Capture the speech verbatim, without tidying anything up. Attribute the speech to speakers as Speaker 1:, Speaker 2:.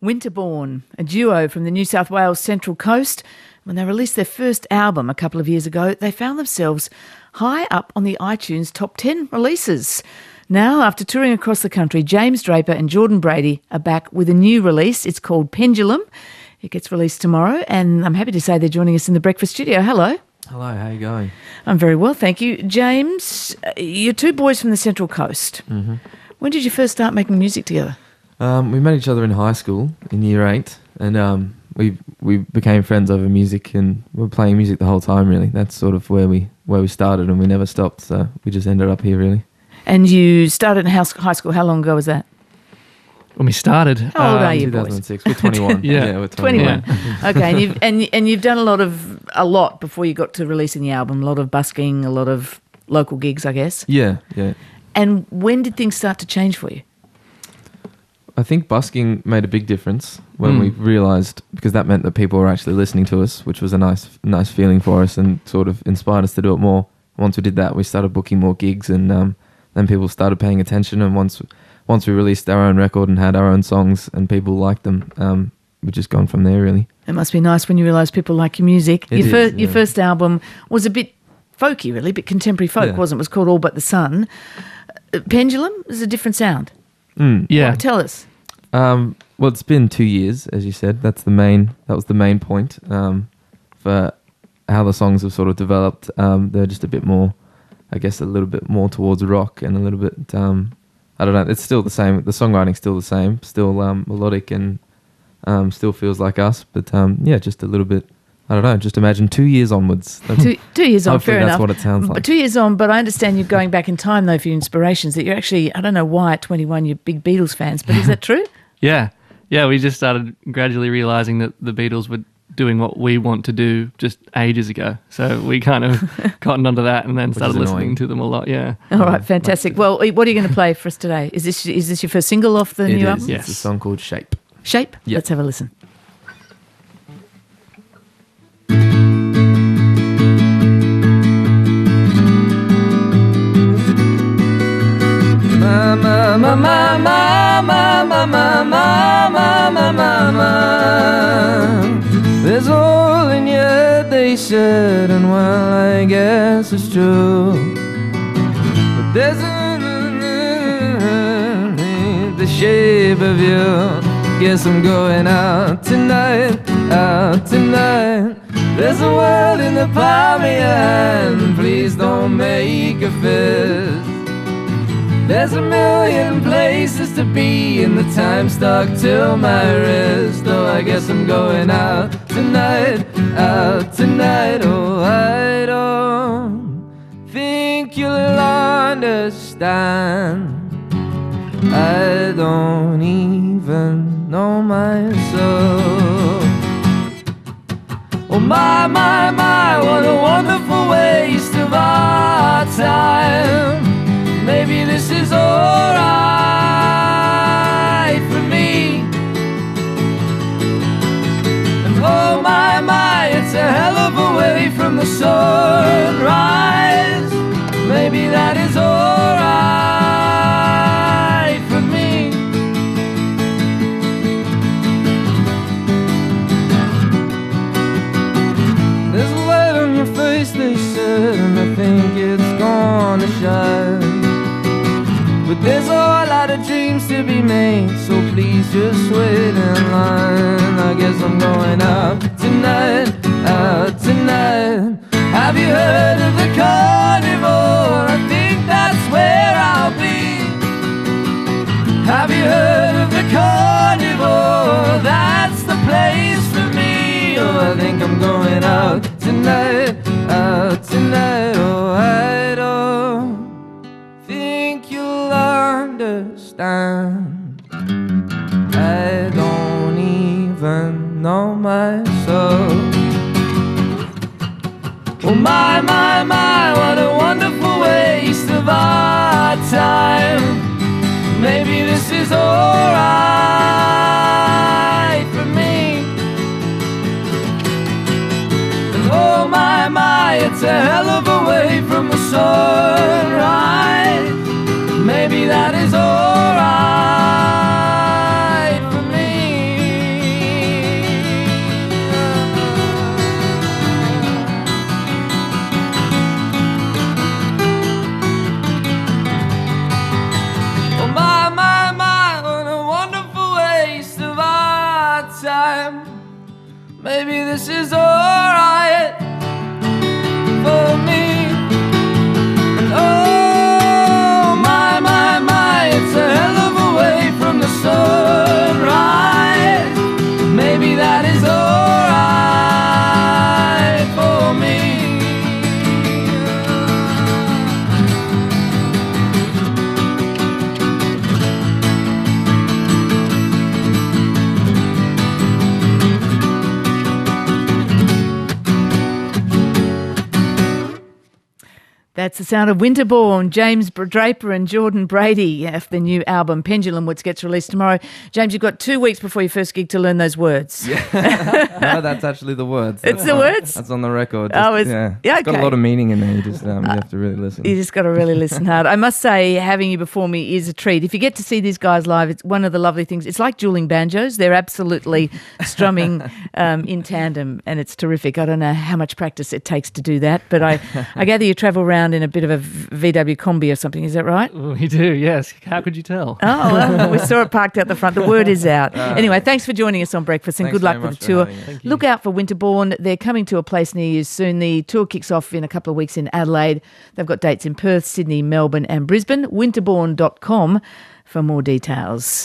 Speaker 1: Winterborn, a duo from the New South Wales Central Coast. When they released their first album a couple of years ago, they found themselves high up on the iTunes top ten releases. Now, after touring across the country, James Draper and Jordan Brady are back with a new release. It's called Pendulum. It gets released tomorrow, and I'm happy to say they're joining us in the breakfast studio. Hello.
Speaker 2: Hello, how are you going?
Speaker 1: I'm very well, thank you. James, you're two boys from the Central Coast.
Speaker 2: Mm-hmm.
Speaker 1: When did you first start making music together?
Speaker 2: Um, we met each other in high school in year eight, and um, we we became friends over music, and we were playing music the whole time. Really, that's sort of where we where we started, and we never stopped. So we just ended up here, really.
Speaker 1: And you started in house, high school. How long ago was that?
Speaker 3: When we started.
Speaker 1: How old
Speaker 3: um,
Speaker 1: are you,
Speaker 2: two thousand six. We're twenty-one.
Speaker 3: Yeah.
Speaker 2: yeah, we're twenty-one.
Speaker 1: twenty-one. Okay, and you've and and you've done a lot of a lot before you got to releasing the album. A lot of busking, a lot of local gigs, I guess.
Speaker 2: Yeah, yeah.
Speaker 1: And when did things start to change for you?
Speaker 2: I think busking made a big difference when
Speaker 3: Mm.
Speaker 2: we realised, because that meant that people were actually listening to us, which was a nice nice feeling for us and sort of inspired us to do it more. Once we did that, we started booking more gigs, and um, then people started paying attention. And once once we released our own record and had our own songs and people liked them, um, we've just gone from there, really.
Speaker 1: It must be nice when you realise people like your music.
Speaker 2: It
Speaker 1: your,
Speaker 2: is,
Speaker 1: first, your
Speaker 2: yeah.
Speaker 1: first album was a bit folky, really, a bit contemporary folk,
Speaker 2: Yeah.
Speaker 1: wasn't it? It was called All But the Sun. Uh, Pendulum is a different sound.
Speaker 2: Mm.
Speaker 3: Yeah.
Speaker 1: Right, tell us.
Speaker 2: Um, well, it's been two years, as you said. That's the main. That was the main point um, for how the songs have sort of developed. Um, they're just a bit more, I guess, a little bit more towards rock and a little bit. Um, I don't know. It's still the same. The songwriting's still the same. Still um, melodic and um, still feels like us. But um, yeah, just a little bit. I don't know. Just imagine two years onwards. That's,
Speaker 1: Two, two years on,
Speaker 2: hopefully
Speaker 1: fair
Speaker 2: that's
Speaker 1: enough.
Speaker 2: what it sounds like.
Speaker 1: But two years on, but I understand you're going back in time, though, for your inspirations, that you're actually, I don't know why at twenty-one you're big Beatles fans, but is that true?
Speaker 3: Yeah. Yeah, we just started gradually realising that the Beatles were doing what we want to do just ages ago. So we kind of gotten onto that and then
Speaker 2: Which
Speaker 3: started
Speaker 2: is
Speaker 3: listening
Speaker 2: annoying.
Speaker 3: to them a lot, yeah.
Speaker 1: All right, fantastic. Well, what are you going to play for us today? Is this is this your first single off the
Speaker 2: it
Speaker 1: new
Speaker 2: is.
Speaker 1: album?
Speaker 3: Yes.
Speaker 2: It's a song called Shape.
Speaker 1: Shape?
Speaker 2: Yeah.
Speaker 1: Let's have a listen.
Speaker 2: Mama, mama, mama, mama, mama, mama, mama. There's a hole in your head, they said, and well, I guess it's true. But there's a the shape of you. Guess I'm going out tonight, out tonight. There's a world in the palm of your hand. Please don't make a fist. There's a million places to be, and the time stuck till my wrist. Oh, I guess I'm going out tonight, out tonight. Oh, I don't think you'll understand. I don't even know myself. Oh, my, my, my, what a wonderful waste of our time. Maybe this is alright for me. And oh my, my, it's a hell of a way from the sunrise. Maybe that is alright for me. There's a light on your face, they said, and I think it's gonna shine. But there's a whole lot of dreams to be made, so please just wait in line. I guess I'm going out tonight, out tonight. Have you heard of the carnival? I think that's where I'll be. Have you heard of the carnival? That's the place for me. Oh, I think I'm going out tonight, out tonight. Oh, I don't think you'll understand. I don't even know myself. Oh my, my, my, what a wonderful waste of our time. Maybe this is alright for me. And oh my, my, it's a hell of a way from the sunrise. Maybe that is alright for me. time. Maybe this is alright for me. And oh, my, my, my, it's a hell of a way from the sunrise. Maybe that is alright for me.
Speaker 1: That's the sound of Winterbourne, James Draper and Jordan Brady off the new album Pendulum, which gets released tomorrow. James, you've got two weeks before your first gig to learn those words.
Speaker 4: Yeah. No, that's actually the words. That's
Speaker 1: It's the
Speaker 4: on,
Speaker 1: words?
Speaker 4: That's on the record.
Speaker 1: Oh,
Speaker 4: Just-
Speaker 1: it's-
Speaker 4: yeah.
Speaker 1: yeah,
Speaker 4: It's got
Speaker 1: okay.
Speaker 4: a lot of meaning in there. You just um, you have to really listen.
Speaker 1: You just got to really listen hard. I must say, having you before me is a treat. If you get to see these guys live, it's one of the lovely things. It's like dueling banjos. They're absolutely strumming um, in tandem, and it's terrific. I don't know how much practice it takes to do that, but I, I gather you travel around in a bit of a V W combi or something. Is that right?
Speaker 3: We do, yes. How could you tell?
Speaker 1: Oh, well, we saw it parked out the front. The word is out. Anyway, thanks for joining us on Breakfast and
Speaker 4: Thanks
Speaker 1: good luck
Speaker 4: very
Speaker 1: with the
Speaker 4: much for
Speaker 1: tour.
Speaker 4: having us. Thank
Speaker 1: Look out for Winterbourne. They're coming to a place near you soon. The tour kicks off in a couple of weeks in Adelaide. They've got dates in Perth, Sydney, Melbourne and Brisbane. winterbourne dot com for more details.